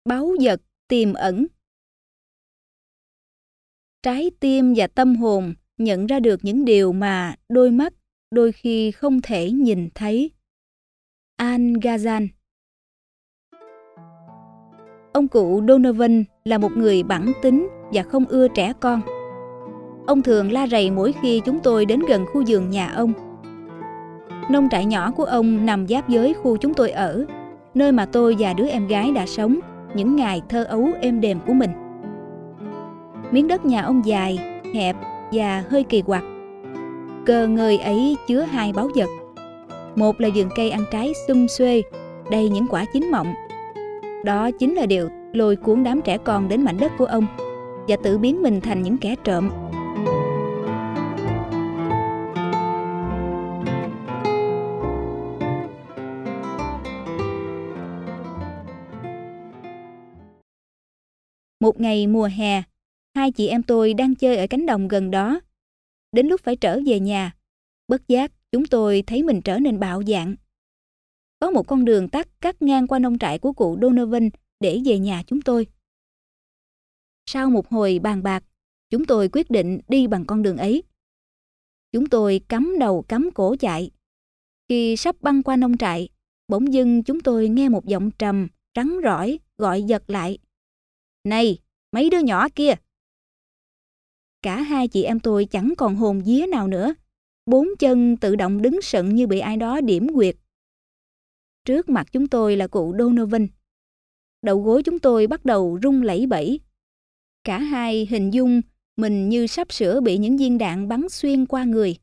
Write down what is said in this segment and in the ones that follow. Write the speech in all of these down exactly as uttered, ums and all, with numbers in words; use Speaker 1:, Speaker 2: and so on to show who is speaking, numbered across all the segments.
Speaker 1: Báu vật tiềm ẩn. Trái tim và tâm hồn nhận ra được những điều mà đôi mắt đôi khi không thể nhìn thấy. Al Ghazal. Ông cụ Donovan là một người bẵng tính và không ưa trẻ con. Ông thường la rầy mỗi khi chúng tôi đến gần khu vườn nhà ông. Nông trại nhỏ của ông nằm giáp với khu chúng tôi ở, nơi mà tôi và đứa em gái đã sống những ngày thơ ấu êm đềm của mình. Miếng đất nhà ông dài, hẹp và hơi kỳ quặc. Cơ ngơi ấy chứa hai báu vật. Một là vườn cây ăn trái sum xuê, đầy những quả chín mọng. Đó chính là điều lôi cuốn đám trẻ con đến mảnh đất của ông và tự biến mình thành những kẻ trộm. Một ngày mùa hè, hai chị em tôi đang chơi ở cánh đồng gần đó. Đến lúc phải trở về nhà, bất giác chúng tôi thấy mình trở nên bạo dạn. Có một con đường tắt cắt ngang qua nông trại của cụ Donovan để về nhà chúng tôi. Sau một hồi bàn bạc, chúng tôi quyết định đi bằng con đường ấy. Chúng tôi cắm đầu cắm cổ chạy. Khi sắp băng qua nông trại, bỗng dưng chúng tôi nghe một giọng trầm, rắn rỏi gọi giật lại. Này, mấy đứa nhỏ kia! Cả hai chị em tôi chẳng còn hồn vía nào nữa. Bốn chân tự động đứng sững như bị ai đó điểm huyệt. Trước mặt chúng tôi là cụ Donovan. Đầu gối chúng tôi bắt đầu rung lẩy bẩy. Cả hai hình dung mình như sắp sửa bị những viên đạn bắn xuyên qua người.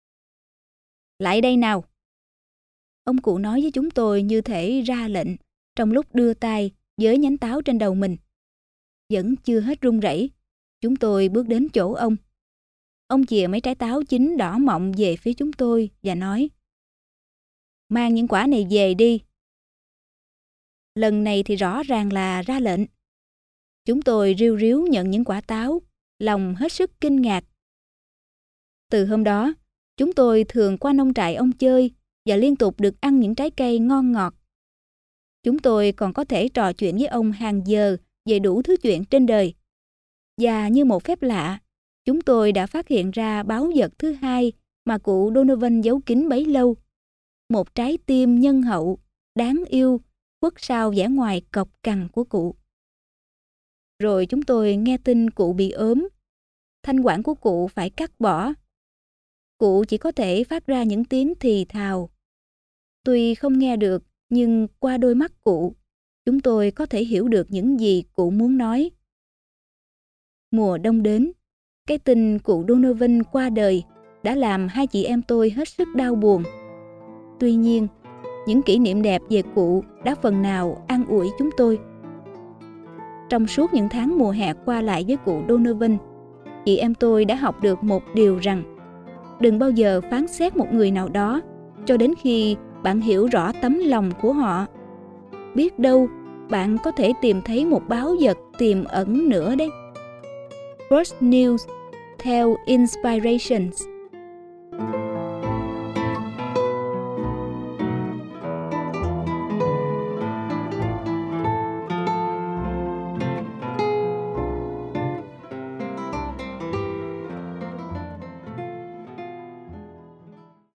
Speaker 1: Lại đây nào! Ông cụ nói với chúng tôi như thể ra lệnh trong lúc đưa tay với nhánh táo trên đầu mình. Vẫn chưa hết run rẩy, chúng tôi bước đến chỗ ông. Ông chìa mấy trái táo chín đỏ mọng về phía chúng tôi và nói: Mang những quả này về đi. Lần này thì rõ ràng là ra lệnh. Chúng tôi riu riu nhận những quả táo, lòng hết sức kinh ngạc. Từ hôm đó, chúng tôi thường qua nông trại ông chơi và liên tục được ăn những trái cây ngon ngọt. Chúng tôi còn có thể trò chuyện với ông hàng giờ về đủ thứ chuyện trên đời. Và như một phép lạ, chúng tôi đã phát hiện ra báu vật thứ hai mà cụ Donovan giấu kín bấy lâu. Một trái tim nhân hậu, đáng yêu, khuất sau vẻ ngoài cộc cằn của cụ. Rồi chúng tôi nghe tin cụ bị ốm. Thanh quản của cụ phải cắt bỏ. Cụ chỉ có thể phát ra những tiếng thì thào. Tuy không nghe được, nhưng qua đôi mắt cụ, chúng tôi có thể hiểu được những gì cụ muốn nói. Mùa đông đến, cái tin cụ Donovan qua đời đã làm hai chị em tôi hết sức đau buồn. Tuy nhiên, những kỷ niệm đẹp về cụ đã phần nào an ủi chúng tôi. Trong suốt những tháng mùa hè qua lại với cụ Donovan, chị em tôi đã học được một điều rằng đừng bao giờ phán xét một người nào đó cho đến khi bạn hiểu rõ tấm lòng của họ. Biết đâu bạn có thể tìm thấy một báu vật tiềm ẩn nữa đấy. First News theo Inspirations.